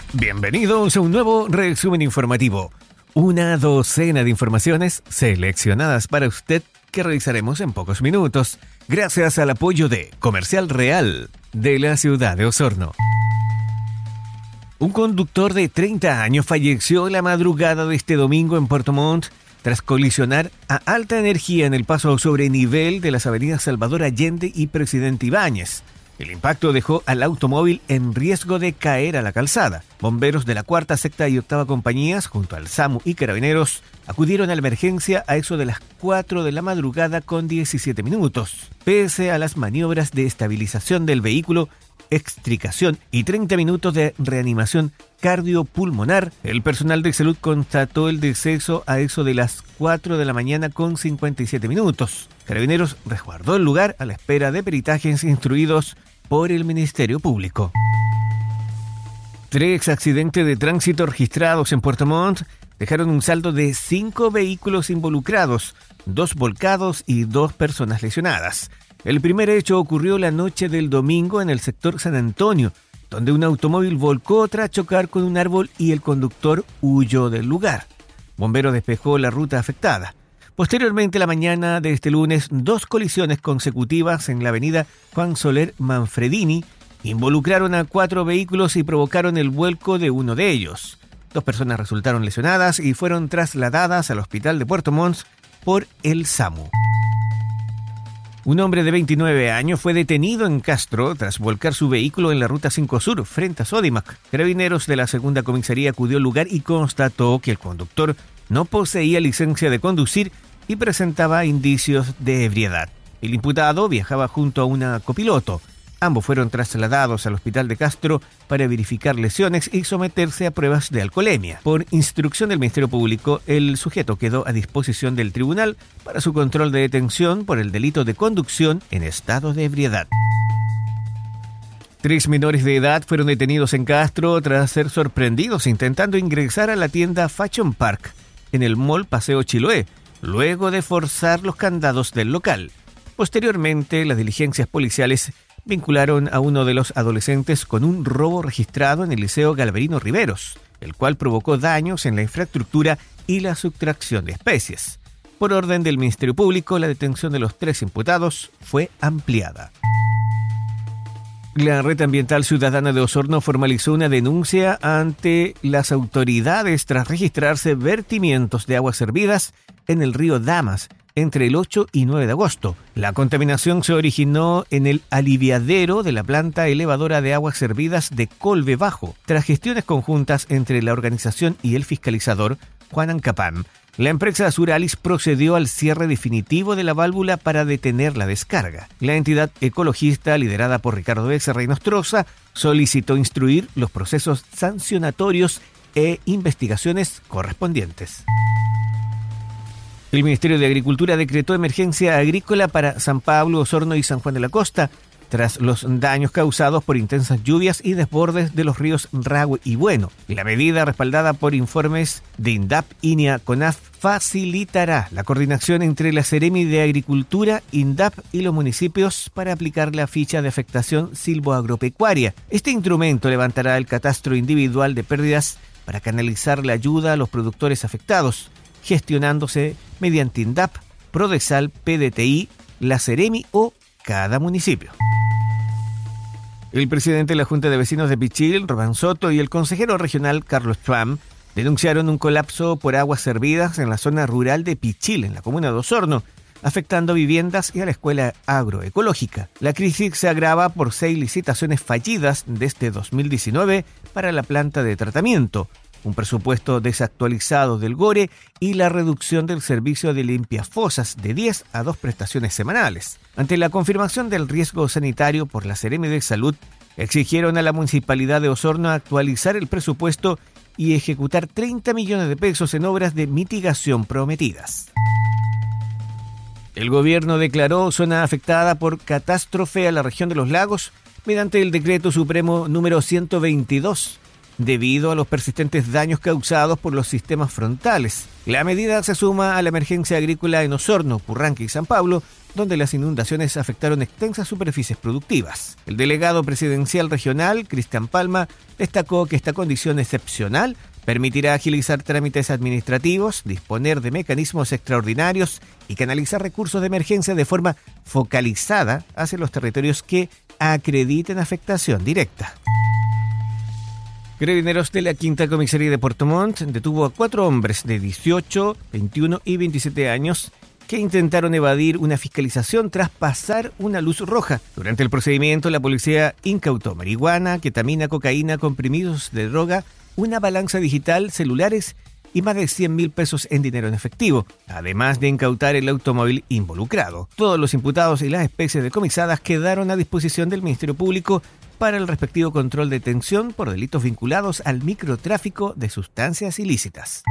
Bienvenidos a un nuevo resumen informativo. Una docena de informaciones seleccionadas para usted que revisaremos en pocos minutos, gracias al apoyo de Comercial Real de la ciudad de Osorno. Un conductor de 30 años falleció la madrugada de este domingo en Puerto Montt tras colisionar a alta energía en el paso sobre nivel de las avenidas Salvador Allende y Presidente Ibáñez. El impacto dejó al automóvil en riesgo de caer a la calzada. Bomberos de la 4ª, 6ª y 8ª compañías, junto al SAMU y Carabineros, acudieron a la emergencia a eso de las 4 de la madrugada con 17 minutos. Pese a las maniobras de estabilización del vehículo, extricación y 30 minutos de reanimación cardiopulmonar, el personal de salud constató el deceso a eso de las 4 de la mañana con 57 minutos. Carabineros resguardó el lugar a la espera de peritajes instruidos por el Ministerio Público. 3 accidentes de tránsito registrados en Puerto Montt dejaron un saldo de 5 vehículos involucrados, 2 volcados y 2 personas lesionadas. El primer hecho ocurrió la noche del domingo en el sector San Antonio, donde un automóvil volcó tras chocar con un árbol y el conductor huyó del lugar. Bombero despejó la ruta afectada. Posteriormente, la mañana de este lunes, 2 colisiones consecutivas en la avenida Juan Soler Manfredini involucraron a 4 vehículos y provocaron el vuelco de uno de ellos. 2 personas resultaron lesionadas y fueron trasladadas al hospital de Puerto Montt por el SAMU. Un hombre de 29 años fue detenido en Castro tras volcar su vehículo en la Ruta 5 Sur, frente a Sodimac. Carabineros de la 2ª comisaría acudió al lugar y constató que el conductor no poseía licencia de conducir y presentaba indicios de ebriedad. El imputado viajaba junto a una copiloto. Ambos fueron trasladados al hospital de Castro para verificar lesiones y someterse a pruebas de alcoholemia. Por instrucción del Ministerio Público, el sujeto quedó a disposición del tribunal para su control de detención por el delito de conducción en estado de ebriedad. 3 menores de edad fueron detenidos en Castro tras ser sorprendidos intentando ingresar a la tienda Fashion Park en el Mall Paseo Chiloé, luego de forzar los candados del local. Posteriormente, las diligencias policiales vincularon a uno de los adolescentes con un robo registrado en el Liceo Galvarino Riveros, el cual provocó daños en la infraestructura y la sustracción de especies. Por orden del Ministerio Público, la detención de los 3 imputados fue ampliada. La Red Ambiental Ciudadana de Osorno formalizó una denuncia ante las autoridades tras registrarse vertimientos de aguas hervidas en el río Damas entre el 8 y 9 de agosto. La contaminación se originó en el aliviadero de la planta elevadora de aguas hervidas de Colbe Bajo. Tras gestiones conjuntas entre la organización y el fiscalizador, Juan Ancapán, la empresa Suralis procedió al cierre definitivo de la válvula para detener la descarga. La entidad ecologista, liderada por Ricardo Becerra y Nostroza, solicitó instruir los procesos sancionatorios e investigaciones correspondientes. El Ministerio de Agricultura decretó emergencia agrícola para San Pablo, Osorno y San Juan de la Costa, tras los daños causados por intensas lluvias y desbordes de los ríos Rahue y Bueno. La medida, respaldada por informes de INDAP, INEA, CONAF, facilitará la coordinación entre la Seremi de Agricultura, INDAP y los municipios para aplicar la ficha de afectación silvoagropecuaria. Este instrumento levantará el catastro individual de pérdidas para canalizar la ayuda a los productores afectados, gestionándose mediante INDAP, Prodesal, PDTI, la Seremi o cada municipio. El presidente de la Junta de Vecinos de Pichil, Román Soto, y el consejero regional, Carlos Schwam, denunciaron un colapso por aguas servidas en la zona rural de Pichil, en la comuna de Osorno, afectando viviendas y a la escuela agroecológica. La crisis se agrava por 6 licitaciones fallidas desde 2019 para la planta de tratamiento, un presupuesto desactualizado del GORE y la reducción del servicio de limpiafosas de 10 a 2 prestaciones semanales. Ante la confirmación del riesgo sanitario por la Seremi de Salud, exigieron a la Municipalidad de Osorno actualizar el presupuesto y ejecutar 30 millones de pesos en obras de mitigación prometidas. El gobierno declaró zona afectada por catástrofe a la región de los lagos mediante el decreto supremo número 122, debido a los persistentes daños causados por los sistemas frontales. La medida se suma a la emergencia agrícola en Osorno, Purranque y San Pablo, donde las inundaciones afectaron extensas superficies productivas. El delegado presidencial regional, Cristian Palma, destacó que esta condición excepcional permitirá agilizar trámites administrativos, disponer de mecanismos extraordinarios y canalizar recursos de emergencia de forma focalizada hacia los territorios que acrediten afectación directa. Carabineros de la Quinta Comisaría de Puerto Montt detuvo a 4 hombres de 18, 21 y 27 años que intentaron evadir una fiscalización tras pasar una luz roja. Durante el procedimiento, la policía incautó marihuana, ketamina, cocaína, comprimidos de droga, una balanza digital, celulares y más de 100.000 pesos en dinero en efectivo, además de incautar el automóvil involucrado. Todos los imputados y las especies decomisadas quedaron a disposición del Ministerio Público para el respectivo control de detención por delitos vinculados al microtráfico de sustancias ilícitas.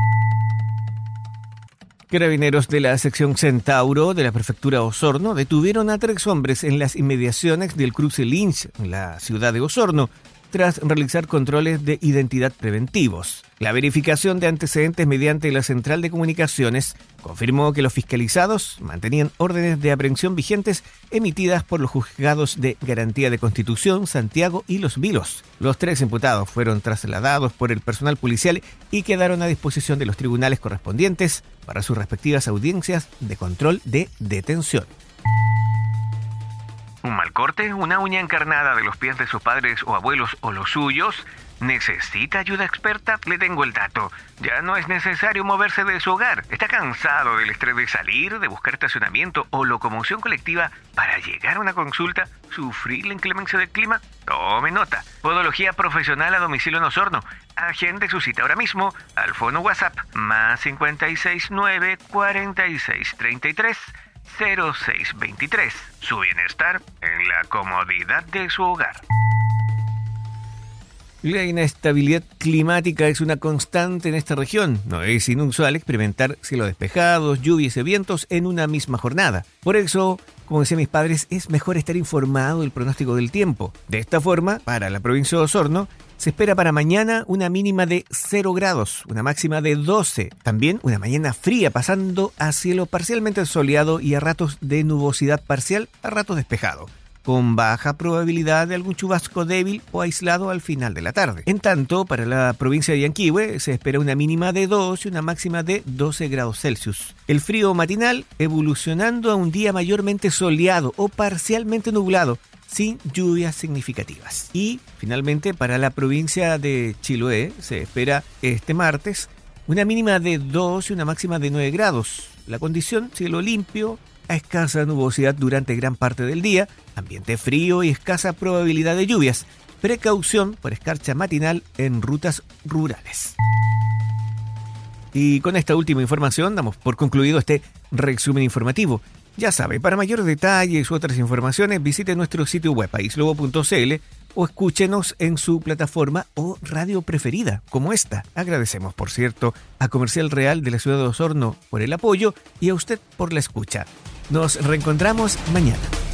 Carabineros de la sección Centauro de la prefectura Osorno detuvieron a 3 hombres en las inmediaciones del cruce Lynch, en la ciudad de Osorno, tras realizar controles de identidad preventivos. La verificación de antecedentes mediante la central de comunicaciones confirmó que los fiscalizados mantenían órdenes de aprehensión vigentes emitidas por los juzgados de Garantía de Constitución, Santiago y Los Vilos. Los 3 imputados fueron trasladados por el personal policial y quedaron a disposición de los tribunales correspondientes para sus respectivas audiencias de control de detención. ¿Un mal corte? ¿Una uña encarnada de los pies de sus padres o abuelos o los suyos? ¿Necesita ayuda experta? Le tengo el dato. Ya no es necesario moverse de su hogar. ¿Está cansado del estrés de salir, de buscar estacionamiento o locomoción colectiva para llegar a una consulta? ¿Sufrir la inclemencia del clima? Tome nota. Podología profesional a domicilio en Osorno. Agende su cita ahora mismo al fono WhatsApp más 569 4633 0623. Su bienestar en la comodidad de su hogar. La inestabilidad climática es una constante en esta región. No es inusual experimentar cielos despejados, lluvias y vientos en una misma jornada. Por eso, como decían mis padres, es mejor estar informado del pronóstico del tiempo. De esta forma, para la provincia de Osorno, se espera para mañana una mínima de 0 grados, una máxima de 12. También una mañana fría, pasando a cielo parcialmente soleado y a ratos de nubosidad parcial, a ratos despejado, con baja probabilidad de algún chubasco débil o aislado al final de la tarde. En tanto, para la provincia de Yanquihue se espera una mínima de 2 y una máxima de 12 grados Celsius. El frío matinal evolucionando a un día mayormente soleado o parcialmente nublado, sin lluvias significativas. Y finalmente para la provincia de Chiloé se espera este martes una mínima de 2 y una máxima de 9 grados. La condición, cielo limpio, a escasa nubosidad durante gran parte del día, ambiente frío y escasa probabilidad de lluvias. Precaución por escarcha matinal en rutas rurales. Y con esta última información damos por concluido este resumen informativo. Ya sabe, para mayores detalles u otras informaciones visite nuestro sitio web aislobo.cl o escúchenos en su plataforma o radio preferida, como esta. Agradecemos, por cierto, a Comercial Real de la ciudad de Osorno por el apoyo y a usted por la escucha. Nos reencontramos mañana.